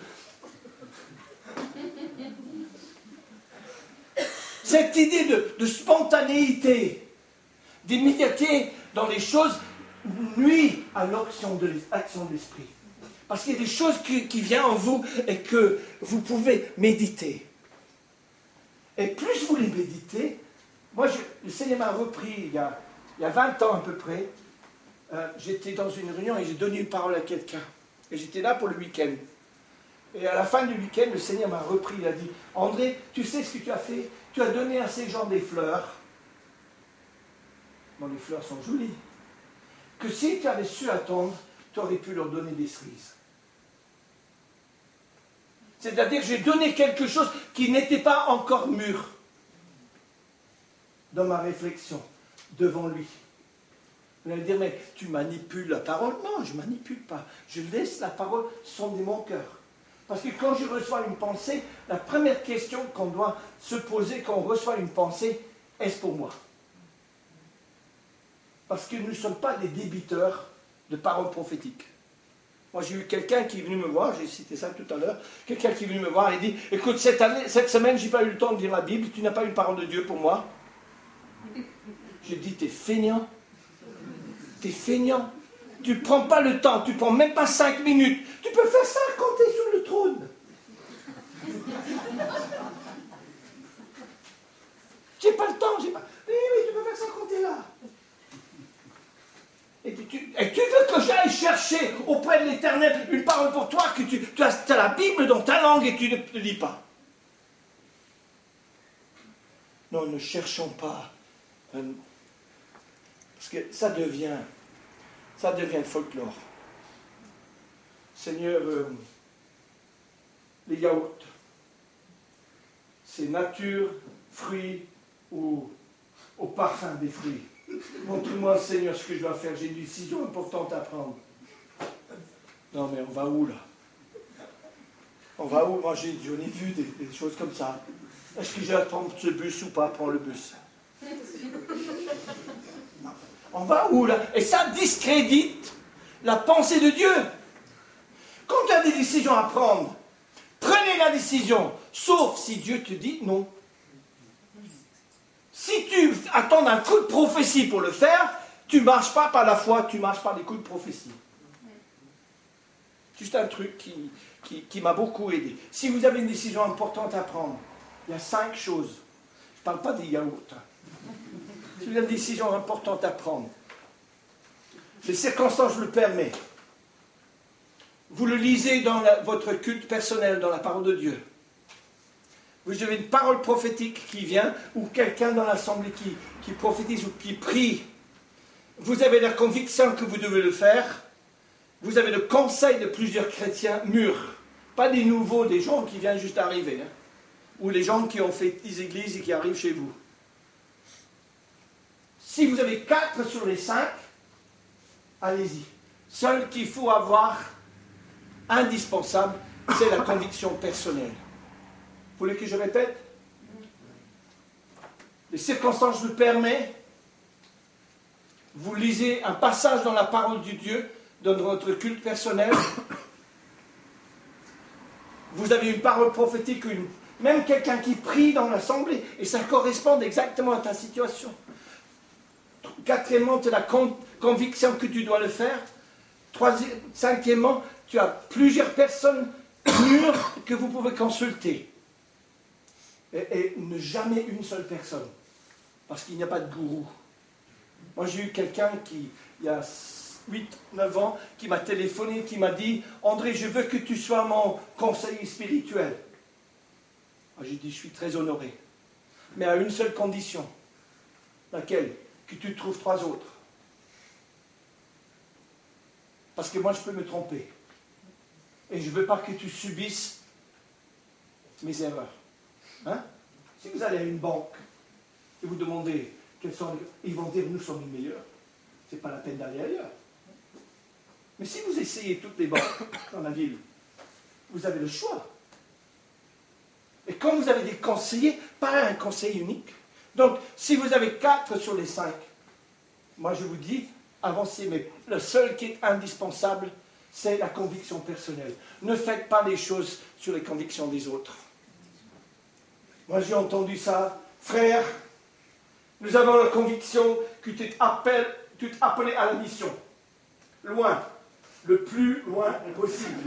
Cette idée de, de spontanéité, d'immédiateté dans les choses, nuit à l'action de l'esprit. Parce qu'il y a des choses qui, qui viennent en vous et que vous pouvez méditer. Et plus vous les méditez, moi, je, le Seigneur m'a repris il y, a, il y a vingt ans à peu près. Euh, j'étais dans une réunion et j'ai donné une parole à quelqu'un. Et j'étais là pour le week-end. Et à la fin du week-end, le Seigneur m'a repris, il a dit, André, tu sais ce que tu as fait? Tu as donné à ces gens des fleurs. Bon, les fleurs sont jolies. Que si tu avais su attendre, tu aurais pu leur donner des cerises. C'est-à-dire que j'ai donné quelque chose qui n'était pas encore mûr dans ma réflexion devant lui. Vous allez dire, mais tu manipules la parole? Non, je ne manipule pas. Je laisse la parole sonder mon cœur. Parce que quand je reçois une pensée, la première question qu'on doit se poser quand on reçoit une pensée, est-ce pour moi? Parce que nous ne sommes pas des débiteurs de paroles prophétiques. Moi, j'ai eu quelqu'un qui est venu me voir, j'ai cité ça tout à l'heure, quelqu'un qui est venu me voir et dit, écoute, cette, année, cette semaine, je n'ai pas eu le temps de lire la Bible, tu n'as pas une parole de Dieu pour moi? J'ai dit, t'es feignant. T'es feignant. Tu ne prends pas le temps, tu ne prends même pas cinq minutes. Tu peux faire ça quand tu es sur le trône. J'ai pas le temps, j'ai pas... Oui, oui, tu peux faire ça quand tu es là. Et, puis tu, et tu veux que j'aille chercher auprès de l'Éternel une parole pour toi, que tu, tu as, tu as la Bible dans ta langue et tu ne lis pas. maintenant, ne cherchons pas. Euh, parce que ça devient, ça devient folklore. Seigneur, euh, les yaourts, c'est nature, fruits ou au parfum des fruits. Montre-moi, Seigneur, ce que je dois faire. J'ai une décision importante à prendre. Non, mais on va où, là? On va où? Moi, j'en ai vu des, des choses comme ça. Est-ce que j'ai à prendre ce bus ou pas? Prends le bus. Non. On va où, là? Et ça discrédite la pensée de Dieu. Quand tu as des décisions à prendre, prenez la décision, sauf si Dieu te dit non. Si tu attends un coup de prophétie pour le faire, tu ne marches pas par la foi, tu marches par des coups de prophétie. Juste un truc qui, qui, qui m'a beaucoup aidé. Si vous avez une décision importante à prendre, il y a cinq choses. Je ne parle pas des yaourts. Si vous avez une décision importante à prendre, les circonstances le permettent. Vous le lisez dans la, votre culte personnel, dans la parole de Dieu. Vous avez une parole prophétique qui vient, ou quelqu'un dans l'assemblée qui, qui prophétise ou qui prie. Vous avez la conviction que vous devez le faire. Vous avez le conseil de plusieurs chrétiens mûrs. Pas des nouveaux, des gens qui viennent juste d'arriver. Hein, ou les gens qui ont fait des églises et qui arrivent chez vous. Si vous avez quatre sur les cinq, allez-y. Seul qu'il faut avoir, indispensable, c'est la conviction personnelle. Vous voulez que je répète? Les circonstances le permettent. Vous lisez un passage dans la parole de Dieu, dans votre culte personnel. Vous avez une parole prophétique, une, même quelqu'un qui prie dans l'assemblée, et ça correspond exactement à ta situation. Quatrièmement, tu as la con, conviction que tu dois le faire. Troisième, cinquièmement, tu as plusieurs personnes mûres que vous pouvez consulter. Et, et ne jamais une seule personne. Parce qu'il n'y a pas de gourou. Moi, j'ai eu quelqu'un qui, il y a huit neuf ans, qui m'a téléphoné, qui m'a dit « André, je veux que tu sois mon conseiller spirituel. » J'ai dit « Je suis très honoré. Mais à une seule condition. Laquelle? Que tu trouves trois autres. Parce que moi, je peux me tromper. Et je ne veux pas que tu subisses mes erreurs. » Hein? Si vous allez à une banque et vous demandez quels sont les... Ils vont dire nous sommes les meilleurs. Ce n'est pas la peine d'aller ailleurs. Mais si vous essayez toutes les banques dans la ville, vous avez le choix. Et quand vous avez des conseillers, pas un conseil unique. Donc, si vous avez quatre sur les cinq, moi je vous dis, avancez, mais le seul qui est indispensable, c'est la conviction personnelle. Ne faites pas les choses sur les convictions des autres. Moi, j'ai entendu ça. Frère, nous avons la conviction que tu t'appelles, tu t'es appelé à la mission. Loin. Le plus loin possible.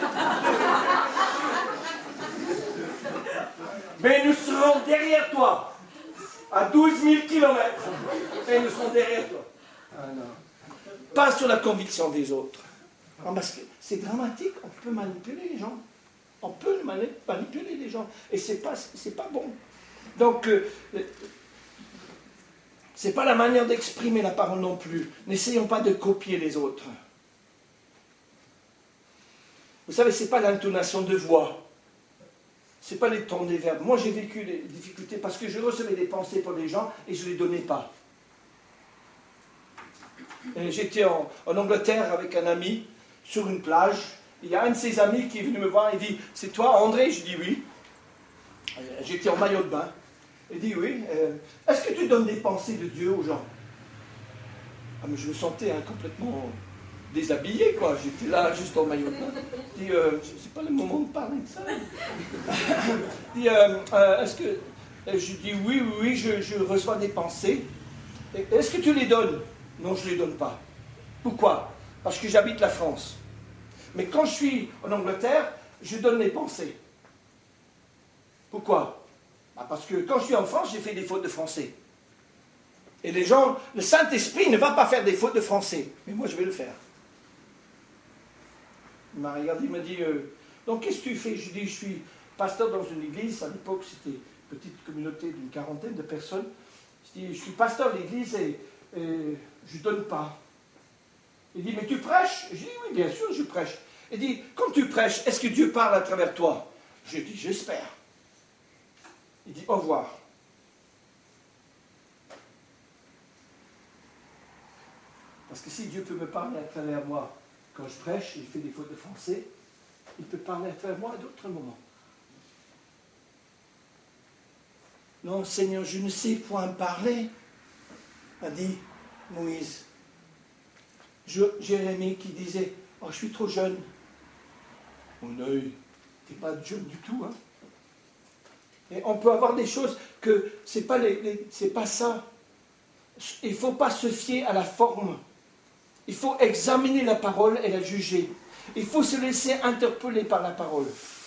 Mais nous serons derrière toi. À douze mille kilomètres. Et nous serons derrière toi. Ah non. Pas sur la conviction des autres. Non, parce que c'est dramatique. On peut manipuler les gens. On peut manipuler les gens. Et ce n'est pas, c'est pas bon. Donc, euh, ce n'est pas la manière d'exprimer la parole non plus. N'essayons pas de copier les autres. Vous savez, ce n'est pas l'intonation de voix. Ce n'est pas les tons des verbes. Moi, j'ai vécu des difficultés parce que je recevais des pensées pour les gens et je ne les donnais pas. Et j'étais en, en Angleterre avec un ami sur une plage. Il y a un de ses amis qui est venu me voir et dit « C'est toi, André ?» Je dis « Oui. » J'étais en maillot de bain. Il dit « Oui. Euh, est-ce que tu donnes des pensées de Dieu aux gens ?» Ah, mais je me sentais hein, complètement déshabillé, quoi. J'étais là, juste en maillot de bain. Il dit euh, « C'est pas le moment de parler de ça. » Il dit euh, euh, « Est-ce que... » Je dis « Oui, oui, oui, je, je reçois des pensées. Est-ce que tu les donnes ?» Non, je ne les donne pas. Pourquoi? Parce que j'habite la France. Mais quand je suis en Angleterre, je donne les pensées. Pourquoi? Bah parce que quand je suis en France, j'ai fait des fautes de français. Et les gens, le Saint-Esprit ne va pas faire des fautes de français. Mais moi, je vais le faire. Il m'a regardé, il m'a dit, euh, donc qu'est-ce que tu fais? Je dis, je suis pasteur dans une église. À l'époque, c'était petite communauté d'une quarantaine de personnes. Je dis, je suis pasteur de l'église et, et je ne donne pas. Il dit, mais tu prêches? Je dis, oui, bien sûr, je prêche. Il dit, quand tu prêches, est-ce que Dieu parle à travers toi? Je dis, j'espère. Il dit, au revoir. Parce que si Dieu peut me parler à travers moi quand je prêche, et je fais des fautes de français, il peut parler à travers moi à d'autres moments. Non, Seigneur, je ne sais point parler, a dit Moïse. Je, Jérémie qui disait, oh, je suis trop jeune. Mon œil, tu n'es pas jeune du tout. Hein? Et on peut avoir des choses que ce n'est pas, les, les, c'est pas ça. Il ne faut pas se fier à la forme. Il faut examiner la parole et la juger. Il faut se laisser interpeller par la parole.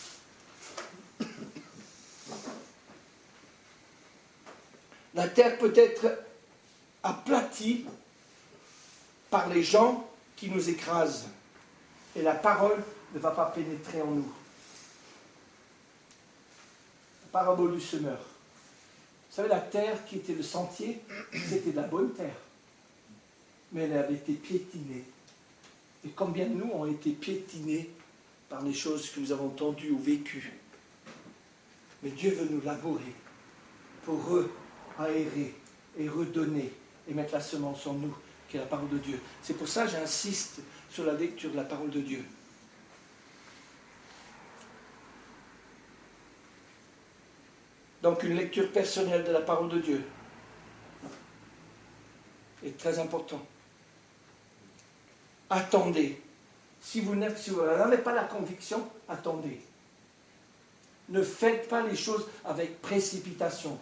La terre peut être aplatie par les gens qui nous écrasent. Et la parole ne va pas pénétrer en nous. La parabole du semeur. Vous savez, la terre qui était le sentier, c'était de la bonne terre. Mais elle avait été piétinée. Et combien de nous ont été piétinés par les choses que nous avons entendues ou vécues. Mais Dieu veut nous labourer pour re-aérer et redonner et mettre la semence en nous, qui est la parole de Dieu. C'est pour ça que j'insiste sur la lecture de la parole de Dieu. Donc une lecture personnelle de la parole de Dieu est très important. Attendez. Si vous n'avez si pas la conviction, attendez. Ne faites pas les choses avec précipitation.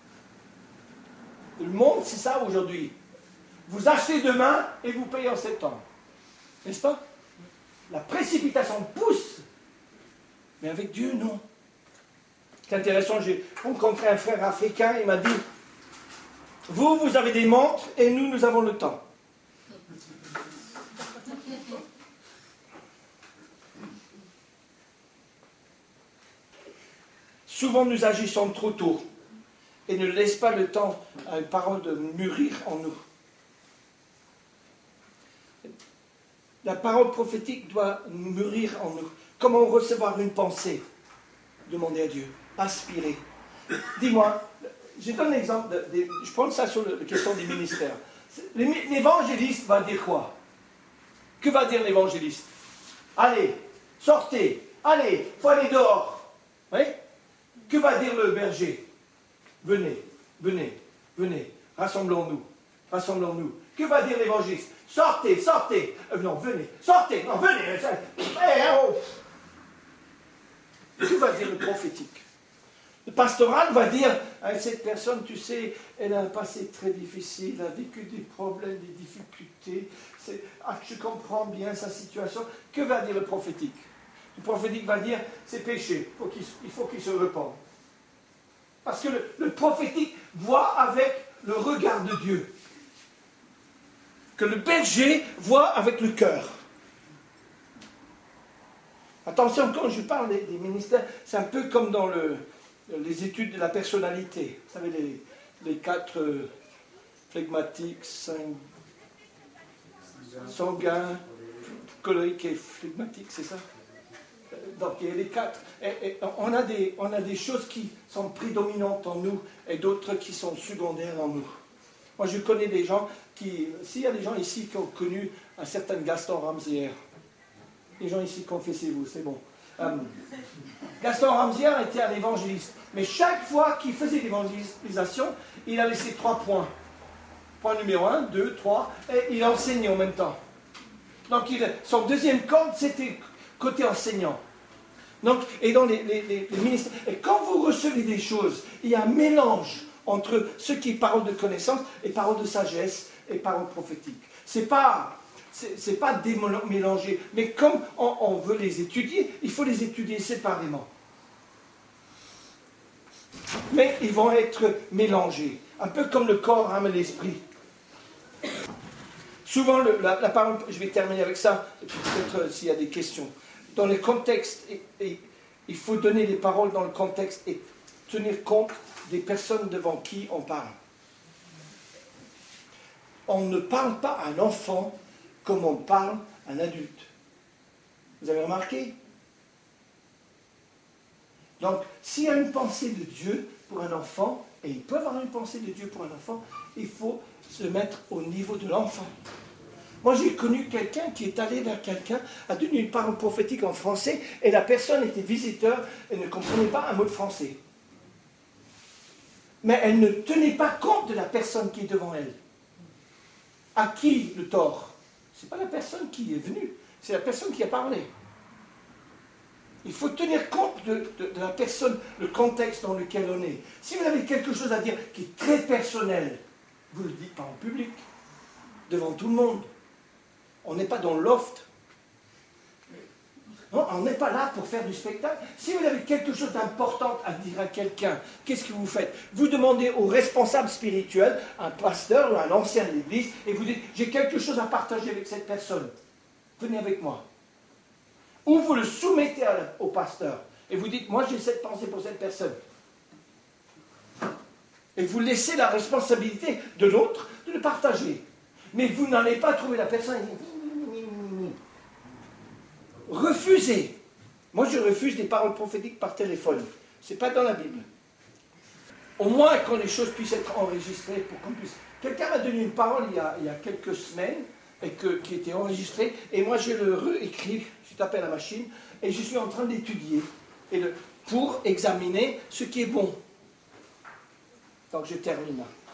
Le monde, c'est ça aujourd'hui. Vous achetez demain et vous payez en septembre. N'est-ce pas? La précipitation pousse. Mais avec Dieu, non. C'est intéressant, j'ai rencontré un frère africain, il m'a dit, vous, vous avez des montres et nous, nous avons le temps. Souvent, nous agissons trop tôt et ne laissons pas le temps à une parole de mûrir en nous. La parole prophétique doit mûrir en nous. Comment recevoir une pensée? Demandez à Dieu. Aspirer. Dis-moi, je donne l'exemple, de, de, je prends ça sur la question des ministères. L'évangéliste va dire quoi? Que va dire l'évangéliste? Allez, sortez, allez, il faut aller dehors. Oui? Que va dire le berger? Venez, venez, venez, rassemblons-nous, rassemblons-nous. Que va dire l'évangéliste? Sortez, sortez. Euh, non, venez, sortez, non, venez. Hey, oh. Que va dire le prophétique? Le pastoral va dire à cette personne, tu sais, elle a un passé très difficile, elle a vécu des problèmes, des difficultés. Ah, je comprends bien sa situation. Que va dire le prophétique? Le prophétique va dire, c'est péché, il faut qu'il, il faut qu'il se repente. Parce que le, le prophétique voit avec le regard de Dieu. Que le berger voit avec le cœur. Attention, quand je parle des, des ministères, c'est un peu comme dans le, les études de la personnalité. Vous savez, les, les quatre euh, flegmatiques, cinq, sanguins, colériques et flegmatiques, c'est ça? Donc il y a les quatre. Et, et on, a des, on a des choses qui sont prédominantes en nous et d'autres qui sont secondaires en nous. Moi je connais des gens qui... S'il y a des gens ici qui ont connu un certain Gaston Ramsière, les gens ici, confessez-vous, c'est bon. Euh, Gaston Ramsière était un évangéliste. Mais chaque fois qu'il faisait l'évangélisation, il a laissé trois points. Point numéro un, deux, trois, et il enseignait en même temps. Donc il, son deuxième corde, c'était côté enseignant. Donc, et dans les, les, les, les ministères. Et quand vous recevez des choses, il y a un mélange entre ce qui est parole de connaissance et parole de sagesse et parole prophétique. C'est pas... Ce n'est pas démélanger, mais comme on, on veut les étudier, il faut les étudier séparément. Mais ils vont être mélangés, un peu comme le corps, âme et l'esprit. Souvent, le, la, la parole, je vais terminer avec ça, peut-être s'il y a des questions. Dans le contexte, et, et, il faut donner les paroles dans le contexte et tenir compte des personnes devant qui on parle. On ne parle pas à un enfant comme on parle à un adulte. Vous avez remarqué? Donc, s'il y a une pensée de Dieu pour un enfant, et il peut avoir une pensée de Dieu pour un enfant, il faut se mettre au niveau de l'enfant. Moi, j'ai connu quelqu'un qui est allé vers quelqu'un, a donné une parole prophétique en français, et la personne était visiteur et ne comprenait pas un mot de français. Mais elle ne tenait pas compte de la personne qui est devant elle. À qui le tort? Ce n'est pas la personne qui est venue, c'est la personne qui a parlé. Il faut tenir compte de, de, de la personne, le contexte dans lequel on est. Si vous avez quelque chose à dire qui est très personnel, vous ne le dites pas en public, devant tout le monde. On n'est pas dans le loft. Non, on n'est pas là pour faire du spectacle. Si vous avez quelque chose d'important à dire à quelqu'un, qu'est-ce que vous faites? Vous demandez au responsable spirituel, un pasteur ou un ancien de l'église, et vous dites, j'ai quelque chose à partager avec cette personne. Venez avec moi. Ou vous le soumettez à la, au pasteur, et vous dites, moi j'ai cette pensée pour cette personne. Et vous laissez la responsabilité de l'autre de le partager. Mais vous n'allez pas trouver la personne. Refusez. Moi, je refuse des paroles prophétiques par téléphone. Ce n'est pas dans la Bible. Au moins, quand les choses puissent être enregistrées, pour qu'on puisse... Quelqu'un m'a donné une parole il y a, il y a quelques semaines, et que, qui était enregistrée, et moi, je le réécris, je tape à la machine, et je suis en train d'étudier, et le, pour examiner ce qui est bon. Donc, je termine là.